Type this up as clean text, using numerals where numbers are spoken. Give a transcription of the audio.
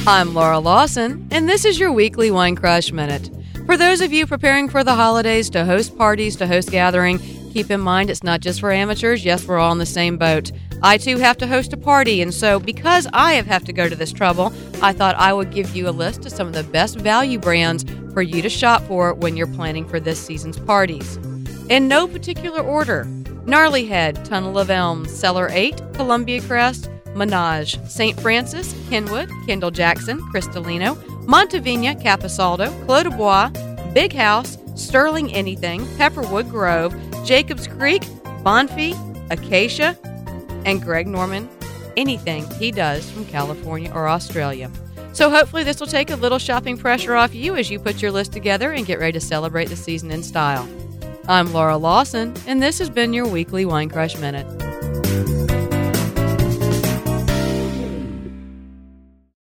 I'm Laura Lawson, and this is your weekly Wine Crush Minute. For those of you preparing for the holidays, to host parties, to host gathering, keep in mind it's not just for amateurs. Yes, we're all in the same boat. I too have to host a party, and so because I have to go to this trouble, I thought I would give you a list of some of the best value brands for you to shop for when you're planning for this season's parties. In no particular order: Gnarly Head, Tunnel of Elms, Cellar 8, Columbia Crest, Menage, St. Francis, Kenwood, Kendall Jackson, Cristalino, Montevina, Capisaldo, Clos de Bois, Big House, Sterling Anything, Pepperwood Grove, Jacobs Creek, Bonfy, Acacia, and Greg Norman anything he does from California or Australia. So hopefully this will take a little shopping pressure off you as you put your list together and get ready to celebrate the season in style. I'm Laura Lawson, and this has been your weekly Wine Crush Minute.